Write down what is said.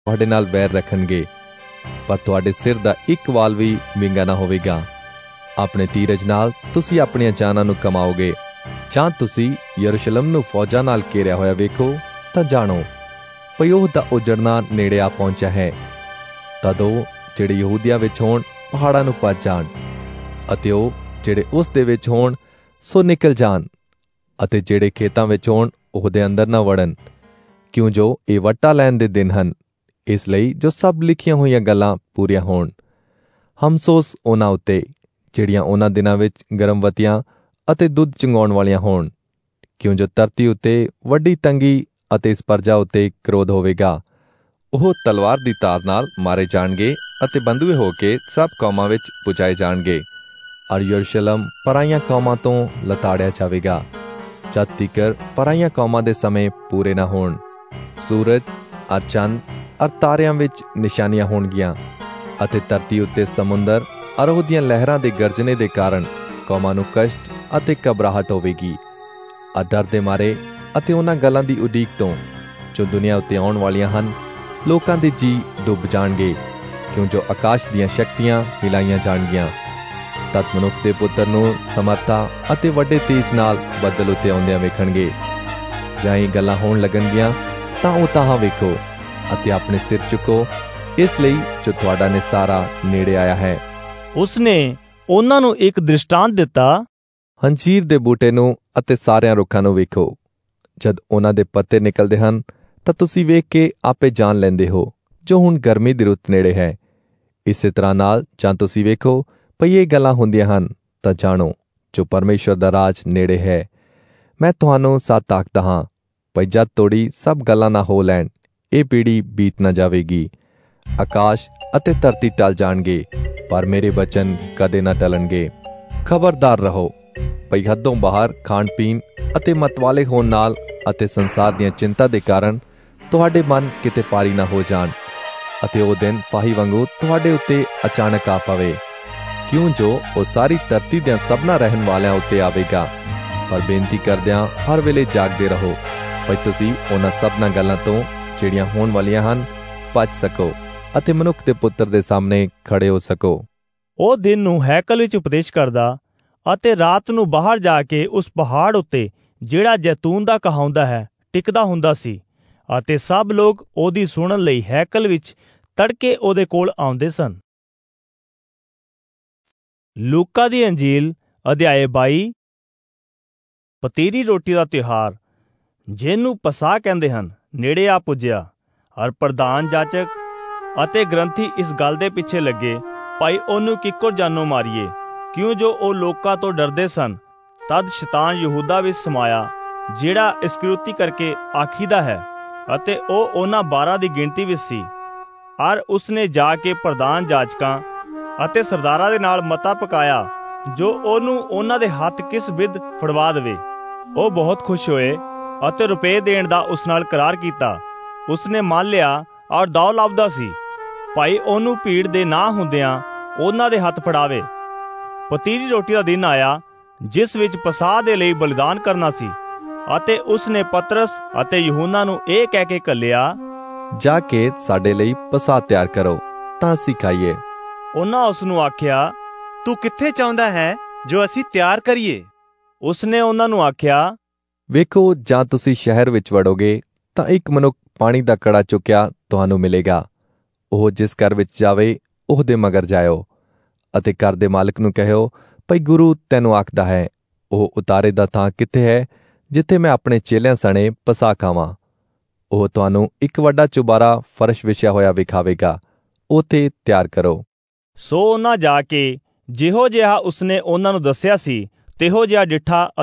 ਤੁਹਾਡੇ ਨਾਲ ਵੈਰ ਰੱਖਣਗੇ, ਪਰ ਤੁਹਾਡੇ ਸਿਰ ਦਾ ਇੱਕ ਵਾਲ ਵੀ ਵਿੰਗਾ ਨਾ ਹੋਵੇਗਾ। ਆਪਣੇ ਧੀਰਜ ਨਾਲ ਤੁਸੀਂ ਆਪਣੀਆਂ ਜਾਨਾਂ ਨੂੰ ਕਮਾਓਗੇ। ਜਾਂ ਤੁਸੀਂ ਯਰੂਸ਼ਲਮ ਨੂੰ ਫੌਜਾਂ ਨਾਲ ਘੇਰਿਆ ਹੋਇਆ ਵੇਖੋ ਤਾਂ ਜਾਣੋ ਭਈ ਉਹ ਦਾ ਉਜੜਨਾ ਨੇੜੇ ਆ ਪਹੁੰਚਿਆ ਹੈ। ਤਦ ਉਹ ਜਿਹੜੇ ਯਹੂਦੀਆਂ ਵਿੱਚ ਹੋਣ ਪਹਾੜਾਂ ਨੂੰ ਭੱਜ ਜਾਣ, ਅਤੇ ਉਹ ਜਿਹੜੇ ਉਸ ਦੇ ਵਿੱਚ ਹੋਣ ਸੋ ਨਿਕਲ ਜਾਣ, ਅਤੇ ਜਿਹੜੇ ਖੇਤਾਂ ਵਿੱਚ ਹੋਣ ਉਹਦੇ ਅੰਦਰ ਨਾ ਵੜਨ, ਕਿਉਂ ਜੋ ਇਹ ਵੱਟਾ ਲੈਣ ਦੇ ਦਿਨ ਹਨ। ਇਸ ਲਈ ਜੋ ਸਭ ਲਿਖੀਆਂ ਹੋਈਆਂ ਗੱਲਾਂ ਪੂਰੀਆਂ ਹੋਣ। ਹਮਸੋਸ ਉਹਨਾਂ ਉੱਤੇ ਜਿਹੜੀਆਂ ਉਹਨਾਂ ਦਿਨਾਂ ਵਿੱਚ ਗਰਭਵਤੀਆਂ ਅਤੇ ਦੁੱਧ ਚੁੰਘਾਉਣ ਵਾਲੀਆਂ ਹੋਣ, ਕਿਉਂ ਜੋ ਧਰਤੀ ਉੱਤੇ ਵੱਡੀ ਤੰਗੀ ਅਤੇ ਇਸ ਪਰਜਾ ਉੱਤੇ ਕ੍ਰੋਧ ਹੋਵੇਗਾ। ਉਹ ਤਲਵਾਰ ਦੀ ਧਾਰ ਨਾਲ ਮਾਰੇ ਜਾਣਗੇ ਅਤੇ ਬੰਧੂਏ ਹੋ ਕੇ ਸਭ ਕੌਮਾਂ ਵਿੱਚ ਪੁਜਾਏ ਜਾਣਗੇ, ਔਰ ਯਰੂਸ਼ਲਮ ਪਰਾਈਆਂ ਕੌਮਾਂ ਤੋਂ ਲਤਾੜਿਆ ਜਾਵੇਗਾ, ਜਦ ਤੀਕਰ ਪਰਾਈਆਂ ਕੌਮਾਂ ਦੇ ਸਮੇਂ ਪੂਰੇ ਨਾ ਹੋਣ। ਸੂਰਜ ਅਰ ਚੰਦ ਅਰ ਤਾਰਿਆਂ ਵਿੱਚ ਨਿਸ਼ਾਨੀਆਂ ਹੋਣਗੀਆਂ, ਅਤੇ ਧਰਤੀ ਉੱਤੇ ਸਮੁੰਦਰ ਅਰ ਉਹਦੀਆਂ ਲਹਿਰਾਂ ਦੇ ਗਰਜਨੇ ਦੇ ਕਾਰਨ ਕੌਮਾਂ ਨੂੰ ਕਸ਼ਟ ਅਤੇ ਘਬਰਾਹਟ ਹੋਵੇਗੀ। ਅਰ ਡਰ ਦੇ ਮਾਰੇ ਅਤੇ ਉਹਨਾਂ ਗੱਲਾਂ ਦੀ ਉਡੀਕ ਤੋਂ ਜੋ ਦੁਨੀਆ ਉੱਤੇ ਆਉਣ ਵਾਲੀਆਂ ਹਨ, ਲੋਕਾਂ ਦੇ ਜੀ ਡੁੱਬ ਜਾਣਗੇ, ਕਿਉਂ ਜੋ ਆਕਾਸ਼ ਦੀਆਂ ਸ਼ਕਤੀਆਂ ਹਿਲਾਈਆਂ ਜਾਣਗੀਆਂ। ਤਦ ਮਨੁੱਖ ਦੇ ਪੁੱਤਰ ਨੂੰ ਸਮਰਥਾ ਅਤੇ ਵੱਡੇ ਤੇਜ ਨਾਲ ਬੱਦਲ ਉੱਤੇ ਆਉਂਦਿਆਂ ਵੇਖਣਗੇ। ਜਾਂ ਇਹ ਗੱਲਾਂ ਹੋਣ ਲੱਗਣਗੀਆਂ ਤਾਂ ਉਹ ਤਾਹਾਂ ਵੇਖੋ ਅਤੇ ਆਪਣੇ ਸਿਰ ਚੁੱਕੋ, ਇਸ ਲਈ ਜੋ ਤੁਹਾਡਾ ਨਿਸਤਾਰਾ ਨੇੜੇ ਆਇਆ ਹੈ। ਉਸਨੇ ਉਹਨਾਂ ਨੂੰ ਇੱਕ ਦ੍ਰਿਸ਼ਟਾਂਤ ਦਿੱਤਾ। ਅੰਜੀਰ ਦੇ ਬੂਟੇ ਨੂੰ ਅਤੇ ਸਾਰਿਆਂ ਰੁੱਖਾਂ ਨੂੰ ਵੇਖੋ। ਜਦ ਉਹਨਾਂ ਦੇ ਪੱਤੇ ਨਿਕਲਦੇ ਹਨ ਤਾਂ ਤੁਸੀਂ ਵੇਖ ਕੇ ਆਪੇ ਜਾਣ ਲੈਂਦੇ ਹੋ ਜੋ ਹੁਣ ਗਰਮੀ ਦੀ ਰੁੱਤ ਨੇੜੇ ਹੈ। ਇਸੇ ਤਰ੍ਹਾਂ ਨਾਲ ਜਾਂ ਤੁਸੀਂ ਵੇਖੋ ਭਈ ਇਹ ਗੱਲਾਂ ਹੁੰਦੀਆਂ ਹਨ ਤਾਂ ਜਾਣੋ ਜੋ ਪਰਮੇਸ਼ਵਰ ਦਾ ਰਾਜ ਨੇੜੇ ਹੈ। ਮੈਂ ਤੁਹਾਨੂੰ ਸੱਚ ਆਖਦਾ ਹਾਂ ਭਈ ਜਦ ਤੋੜੀ ਸਭ ਗੱਲਾਂ ਨਾ ਹੋ ਲੈਣ, ਇਹ ਪੀੜ੍ਹੀ ਬੀਤ ਨਾ ਜਾਵੇਗੀ। ਆਕਾਸ਼ ਅਤੇ ਧਰਤੀ ਟਲ ਜਾਣਗੇ, ਪਰ ਮੇਰੇ ਬਚਨ ਕਦੇ ਨਾ ਟਲਣਗੇ। ਖਬਰਦਾਰ ਰਹੋ ਭਈ ਹੱਦੋਂ ਬਾਹਰ ਖਾਣ ਪੀਣ ਅਤੇ ਮਤਵਾਲੇ ਹੋਣ ਨਾਲ ਅਤੇ ਸੰਸਾਰ ਦੀਆਂ ਚਿੰਤਾ ਦੇ ਕਾਰਨ ਤੁਹਾਡੇ ਮਨ ਕਿਤੇ ਭਾਰੀ ਨਾ ਹੋ ਜਾਣ, ਅਤੇ ਉਹ ਦਿਨ ਫਾਹੀ ਵਾਂਗੂ ਤੁਹਾਡੇ ਉੱਤੇ ਅਚਾਨਕ ਆ ਪਵੇ, ਕਿਉਂ ਜੋ ਉਹ ਸਾਰੀ ਧਰਤੀ ਦੇ ਸਭਨਾਂ ਰਹਿਣ ਵਾਲਿਆਂ ਉੱਤੇ ਆਵੇਗਾ। ਪਰ ਬੇਨਤੀ ਕਰਦਿਆਂ ਹਰ ਵੇਲੇ ਜਾਗਦੇ ਰਹੋ ਭਈ ਤੁਸੀਂ ਉਹਨਾਂ ਸਭਨਾਂ ਗੱਲਾਂ ਤੋਂ ਜਿਹੜੀਆਂ ਹੋਣ ਵਾਲੀਆਂ ਹਨ ਬਚ ਸਕੋ, ਅਤੇ ਮਨੁੱਖ ਦੇ ਪੁੱਤਰ ਦੇ ਸਾਹਮਣੇ ਖੜੇ ਹੋ ਸਕੋ। ਉਹ ਦਿਨ ਨੂੰ ਹੈਕਲ ਵਿੱਚ ਉਪਦੇਸ਼ ਕਰਦਾ ਅਤੇ ਰਾਤ ਨੂੰ ਬਾਹਰ ਜਾ ਕੇ ਉਸ ਪਹਾੜ ਉੱਤੇ ਜਿਹੜਾ ਜੈਤੂਨ ਦਾ ਕਹਾਉਂਦਾ ਹੈ ਟਿਕਦਾ ਹੁੰਦਾ ਸੀ, ਅਤੇ ਸਭ ਲੋਕ ਉਹਦੀ ਸੁਣਨ ਲਈ ਹੈਕਲ ਵਿੱਚ ਤੜਕੇ ਉਹਦੇ ਕੋਲ ਆਉਂਦੇ ਸਨ। ਲੂਕਾ ਦੀ ਅੰਜੀਲ ਅਧਿਆਇ 22। ਪਤੀਰੀ ਰੋਟੀ ਦਾ ਤਿਉਹਾਰ, ਜਿਹਨੂੰ ਪਸਾਹ ਕਹਿੰਦੇ ਹਨ, ਨੇੜੇ ਆ ਪੁੱਜਿਆ, ਔਰ ਪ੍ਰਧਾਨ ਜਾਚਕ ਅਤੇ ਗ੍ਰੰਥੀ ਇਸ ਗੱਲ ਦੇ ਪਿੱਛੇ ਲੱਗੇ ਭਾਈ ਉਹਨੂੰ ਕਿੱਕਰ ਜਾਨੋਂ ਮਾਰੀਏ, ਕਿਉਂ ਜੋ ਉਹ ਲੋਕਾਂ ਤੋਂ ਡਰਦੇ ਸਨ। ਤਦ ਸ਼ੈਤਾਨ ਯਹੂਦਾ ਵਿੱਚ ਸਮਾਇਆ, ਜਿਹੜਾ ਇਸਕਰਿਓਤੀ ਕਰਕੇ ਆਖੀਦਾ ਹੈ, ਅਤੇ ਉਹ ਉਹਨਾਂ 12 ਦੀ ਗਿਣਤੀ ਵਿੱਚ ਸੀ। ਔਰ ਉਸਨੇ ਜਾ ਕੇ ਪ੍ਰਧਾਨ ਜਾਚਕਾਂ ਅਤੇ ਸਰਦਾਰਾਂ ਦੇ ਨਾਲ ਮਤਾ ਪਕਾਇਆ ਜੋ ਉਹਨੂੰ ਉਹਨਾਂ ਦੇ ਹੱਥ ਕਿਸ ਵਿਧ ਫੜਵਾ ਦੇਵੇ। ਉਹ ਬਹੁਤ ਖੁਸ਼ ਹੋਏ ਅਤੇ ਰੁਪਏ ਦੇਣ ਦਾ ਉਸ ਨਾਲ ਕਰਾਰ ਕੀਤਾ। ਉਸਨੇ ਮੰਨ ਲਿਆ ਔਰ ਦਾਅ ਲੱਭਦਾ ਸੀ ਭਾਈ ਉਹਨੂੰ ਭੀੜ ਦੇ ਨਾ ਹੁੰਦਿਆਂ ਉਹਨਾਂ ਦੇ ਹੱਥ ਫੜਾਵੇ। ਪਤੀਰੀ ਰੋਟੀ ਦਾ ਦਿਨ ਆਇਆ, ਜਿਸ ਵਿੱਚ ਪਸਾਹ ਦੇ ਲਈ ਬਲੀਦਾਨ ਕਰਨਾ ਸੀ, ਅਤੇ ਉਸਨੇ ਪਤਰਸ ਅਤੇ ਯਹੂਨਾ ਨੂੰ ਇਹ ਕਹਿ ਕੇ ਘੱਲਿਆ, ਜਾ ਕੇ ਸਾਡੇ ਲਈ ਪਸਾਹ ਤਿਆਰ ਕਰੋ ਤਾਂ ਅਸੀਂ ਖਾਈਏ। ਉਹਨਾਂ ਉਸ ਨੂੰ ਆਖਿਆ, ਤੂੰ ਕਿੱਥੇ ਚਾਹੁੰਦਾ ਹੈ ਜੋ ਅਸੀਂ ਤਿਆਰ ਕਰੀਏ? ਉਸਨੇ ਉਹਨਾਂ ਨੂੰ ਆਖਿਆ, ਵੇਖੋ, ਜਾਂ ਤੁਸੀਂ ਸ਼ਹਿਰ ਵਿੱਚ ਵੜੋਗੇ ਤਾਂ ਇੱਕ ਮਨੁੱਖ ਪਾਣੀ ਦਾ ਕੜਾ ਚੁੱਕਿਆ ਤੁਹਾਨੂੰ ਮਿਲੇਗਾ। ਉਹ ਜਿਸ ਘਰ ਵਿੱਚ ਜਾਵੇ ਉਹਦੇ ਮਗਰ ਜਾਇਓ, ਅਤੇ ਘਰ ਦੇ ਮਾਲਕ ਨੂੰ ਕਹਿਓ ਭਈ ਗੁਰੂ ਤੈਨੂੰ ਆਖਦਾ ਹੈ, ਉਹ ਉਤਾਰੇ ਦਾ ਥਾਂ ਕਿੱਥੇ ਹੈ ਜਿੱਥੇ ਮੈਂ ਆਪਣੇ ਚੇਲਿਆਂ ਸਣੇ ਪਸਾਹ ਖਾਵਾਂ। ਉਹ ਤੁਹਾਨੂੰ ਇੱਕ ਵੱਡਾ ਚੁਬਾਰਾ ਫਰਸ਼ ਵਿਛਿਆ ਹੋਇਆ ਵਿਖਾਵੇਗਾ, ਉੱਥੇ ਤਿਆਰ ਕਰੋ। ਸੋ ਉਹਨਾਂ ਜਾ ਕੇ ਜਿਹੋ ਜਿਹਾ ਉਸਨੇ ਉਹਨਾਂ ਨੂੰ ਦੱਸਿਆ ਸੀ, ਤਿਹੋ ਜਿਹਾ ਡਿੱਠਾ